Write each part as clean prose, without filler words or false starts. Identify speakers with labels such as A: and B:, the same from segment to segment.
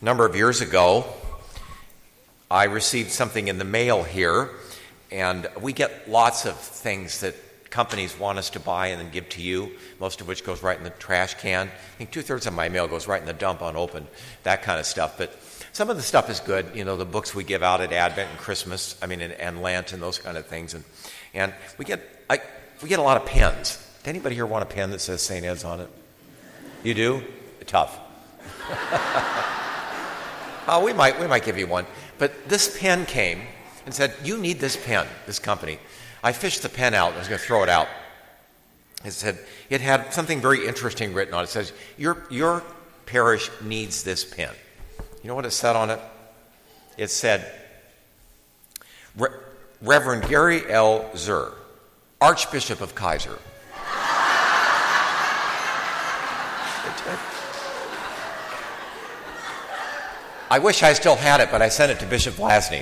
A: number of years ago, I received something in the mail here, and we get lots of things that companies want us to buy and then give to you, most of which goes right in the trash can. I think 2/3 of my mail goes right in the dump unopened, that kind of stuff. But some of the stuff is good, the books we give out at Advent and Christmas, and Lent and those kind of things. And we get a lot of pens. Does anybody here want a pen that says St. Ed's on it? You do? Tough. We might give you one. But this pen came and said, you need this pen, this company. I fished the pen out. I was going to throw it out. It said, it had something very interesting written on it. It says, your parish needs this pen. You know what it said on it? It said, Reverend Gary L. Zur, Archbishop of Kaiser. I wish I still had it, but I sent it to Bishop Vlasny.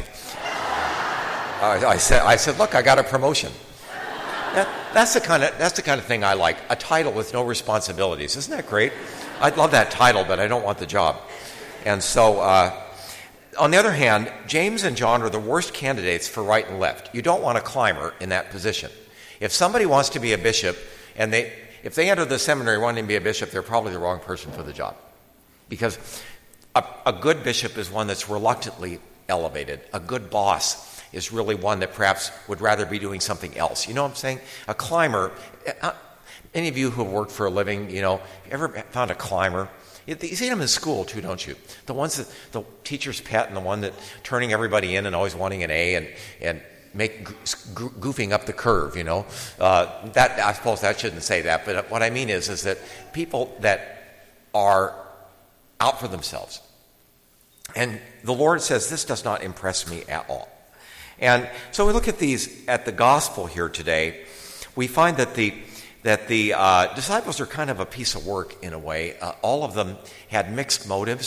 A: I said, look, I got a promotion. That's the kind of thing I like. A title with no responsibilities. Isn't that great? I'd love that title, but I don't want the job. And so, on the other hand, James and John are the worst candidates for right and left. You don't want a climber in that position. If somebody wants to be a bishop, and if they enter the seminary wanting to be a bishop, they're probably the wrong person for the job. Because a good bishop is one that's reluctantly elevated. A good boss is really one that perhaps would rather be doing something else. You know what I'm saying? A climber, any of you who have worked for a living, ever found a climber? You see them in school too, don't you? The ones that the teacher's pet and the one that turning everybody in and always wanting an A and goofing up the curve, That I suppose that shouldn't say that, but what I mean is that people that are out for themselves. And the Lord says, this does not impress me at all. And so we look at the gospel here today. We find that the disciples are kind of a piece of work in a way. All of them had mixed motives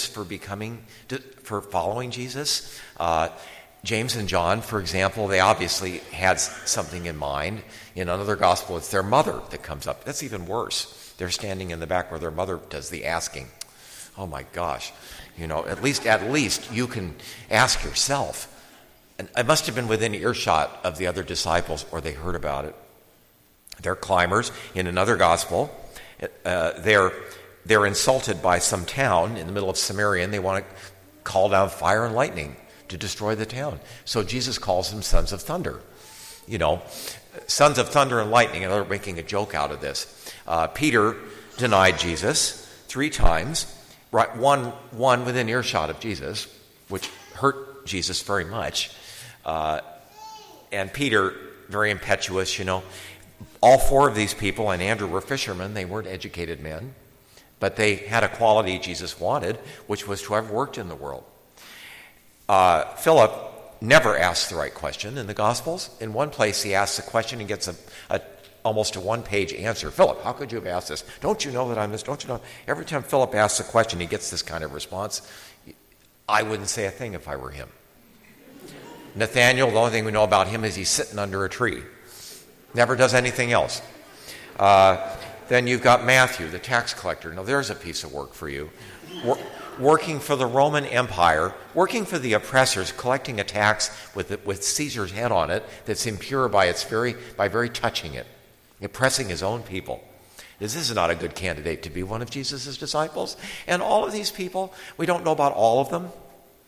A: for following Jesus. James and John, for example, they obviously had something in mind. In another gospel, it's their mother that comes up. That's even worse. They're standing in the back where their mother does the asking. Oh my gosh, at least you can ask yourself. And I must have been within earshot of the other disciples, or they heard about it. They're climbers. In another gospel, they're insulted by some town in the middle of Samaria, and they want to call down fire and lightning to destroy the town. So Jesus calls them sons of thunder. Sons of thunder and lightning, and they're making a joke out of this. Peter denied Jesus 3 times. Right, one within earshot of Jesus, which hurt Jesus very much. And Peter, very impetuous, All 4 of these people, and Andrew, were fishermen. They weren't educated men, but they had a quality Jesus wanted, which was to have worked in the world. Philip never asks the right question in the Gospels. In one place, he asks a question and gets almost a 1-page answer. Philip, how could you have asked this? Don't you know that I'm this? Don't you know? Every time Philip asks a question, he gets this kind of response. I wouldn't say a thing if I were him. Nathaniel, the only thing we know about him is he's sitting under a tree. Never does anything else. Then you've got Matthew, the tax collector. Now there's a piece of work for you. Working for the Roman Empire, working for the oppressors, collecting a tax with Caesar's head on it that's impure by very touching it. Oppressing his own people. This is not a good candidate to be one of Jesus' disciples. And all of these people, we don't know about all of them.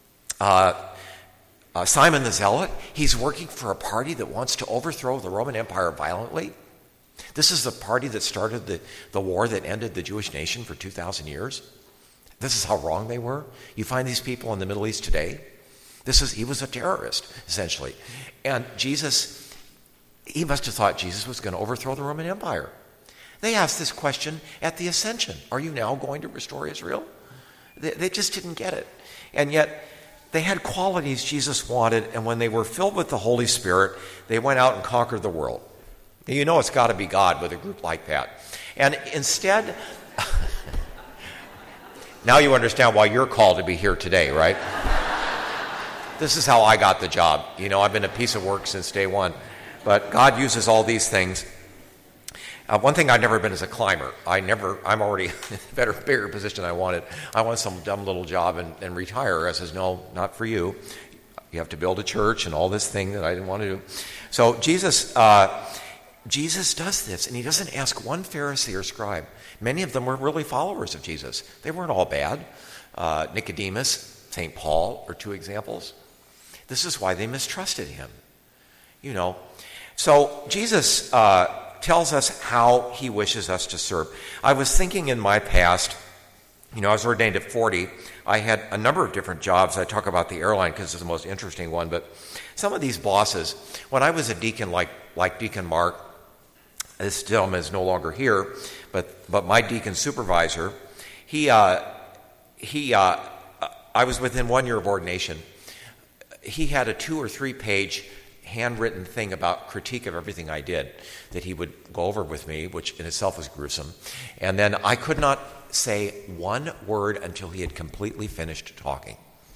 A: Simon the Zealot, he's working for a party that wants to overthrow the Roman Empire violently. This is the party that started the war that ended the Jewish nation for 2,000 years. This is how wrong they were. You find these people in the Middle East today. He was a terrorist, essentially. And he must have thought Jesus was going to overthrow the Roman Empire. They asked this question at the Ascension. Are you now going to restore Israel? They just didn't get it. And yet, they had qualities Jesus wanted, and when they were filled with the Holy Spirit, they went out and conquered the world. It's got to be God with a group like that. And instead, now you understand why you're called to be here today, right? This is how I got the job. I've been a piece of work since day one. But God uses all these things. One thing I've never been is a climber. I'm already in a bigger position than I wanted. I wanted some dumb little job and retire. I says, no, not for you. You have to build a church and all this thing that I didn't want to do. So Jesus does this, and he doesn't ask one Pharisee or scribe. Many of them were really followers of Jesus. They weren't all bad. Nicodemus, St. Paul are two examples. This is why they mistrusted him. So Jesus tells us how he wishes us to serve. I was thinking in my past, I was ordained at 40. I had a number of different jobs. I talk about the airline because it's the most interesting one, but some of these bosses, when I was a deacon like Deacon Mark, this gentleman is no longer here, but my deacon supervisor, I was within 1 year of ordination. He had a 2 or 3 page handwritten thing about critique of everything I did that he would go over with me, which in itself was gruesome. And then I could not say one word until he had completely finished talking.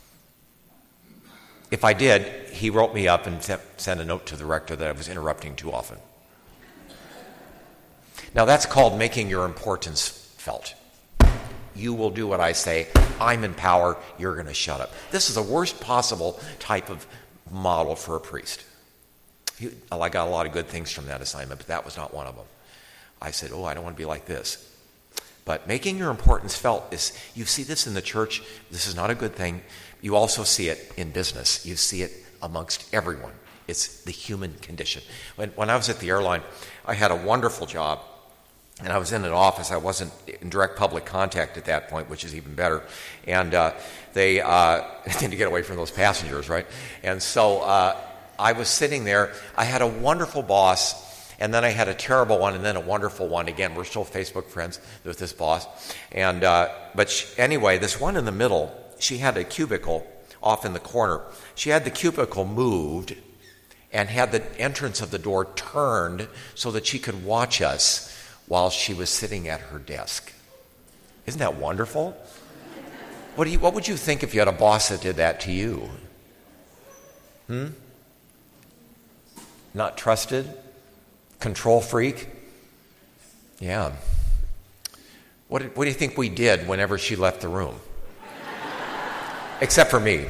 A: If I did, he wrote me up and sent a note to the rector that I was interrupting too often. Now that's called making your importance felt. You will do what I say. I'm in power. You're going to shut up. This is the worst possible type of model for a priest. I got a lot of good things from that assignment, but that was not one of them. I said, I don't want to be like this. But making your importance felt is, you see this in the church. This is not a good thing. You also see it in business. You see it amongst everyone. It's the human condition. When I was at the airline, I had a wonderful job. And I was in an office. I wasn't in direct public contact at that point, which is even better. And they tend to get away from those passengers, right? And so I was sitting there. I had a wonderful boss, and then I had a terrible one, and then a wonderful one. Again, we're still Facebook friends with this boss. And anyway, this one in the middle, she had a cubicle off in the corner. She had the cubicle moved and had the entrance of the door turned so that she could watch us while she was sitting at her desk. Isn't that wonderful? What would you think if you had a boss that did that to you? Not trusted? Control freak? Yeah. What do you think we did whenever she left the room? Except for me.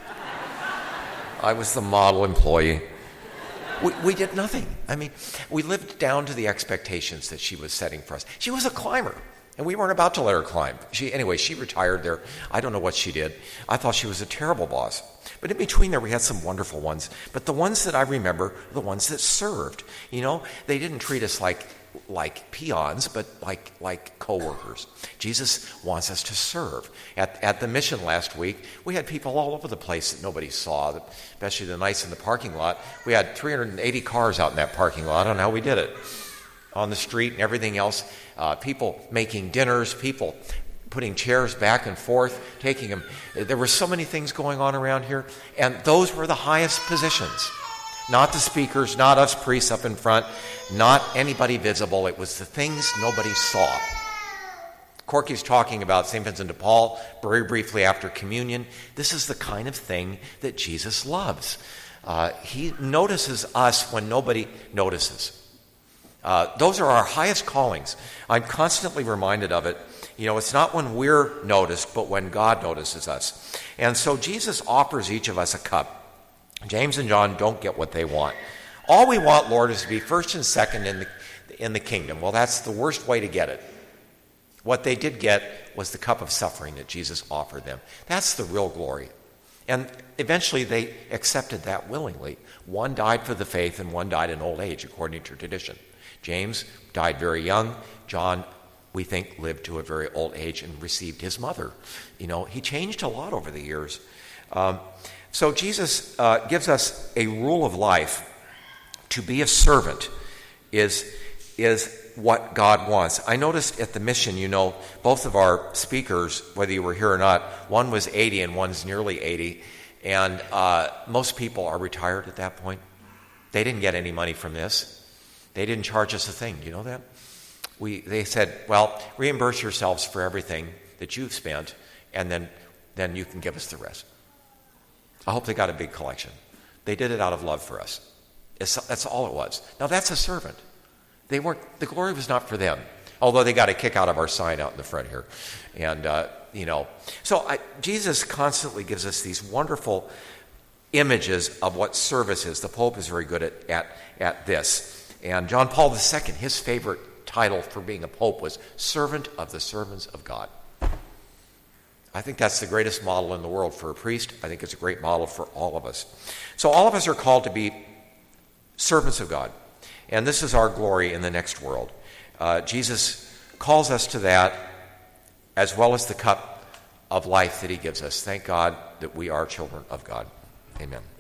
A: I was the model employee. We did nothing. I mean, we lived down to the expectations that she was setting for us. She was a climber, and we weren't about to let her climb. She retired there. I don't know what she did. I thought she was a terrible boss. But in between there, we had some wonderful ones. But the ones that I remember are the ones that served. They didn't treat us like peons, but like co-workers. Jesus wants us to serve. At the mission last week, we had people all over the place that nobody saw, especially the nights in the parking lot. We had 380 cars out in that parking lot. I don't know how we did it. On the street and everything else. People making dinners, people putting chairs back and forth, taking them. There were so many things going on around here, and those were the highest positions. Not the speakers, not us priests up in front, not anybody visible. It was the things nobody saw. Corky's talking about St. Vincent de Paul very briefly after communion. This is the kind of thing that Jesus loves. He notices us when nobody notices. Those are our highest callings. I'm constantly reminded of it. It's not when we're noticed, but when God notices us. And so Jesus offers each of us a cup. James and John don't get what they want. All we want, Lord, is to be first and second in the kingdom. Well, that's the worst way to get it. What they did get was the cup of suffering that Jesus offered them. That's the real glory. And eventually they accepted that willingly. One died for the faith and one died in old age, according to tradition. James died very young. John, we think, lived to a very old age and received his mother. He changed a lot over the years. So Jesus gives us a rule of life. To be a servant is what God wants. I noticed at the mission, both of our speakers, whether you were here or not, one was 80 and one's nearly 80, and most people are retired at that point. They didn't get any money from this. They didn't charge us a thing. Do you know that? They said, well, reimburse yourselves for everything that you've spent, and then you can give us the rest. I hope they got a big collection. They did it out of love for us. That's all it was. Now, that's a servant. the glory was not for them. Although they got a kick out of our sign out in the front here. And, so Jesus constantly gives us these wonderful images of what service is. The Pope is very good at this. And John Paul II, his favorite title for being a pope was Servant of the Servants of God. I think that's the greatest model in the world for a priest. I think it's a great model for all of us. So all of us are called to be servants of God. And this is our glory in the next world. Jesus calls us to that, as well as the cup of life that he gives us. Thank God that we are children of God. Amen.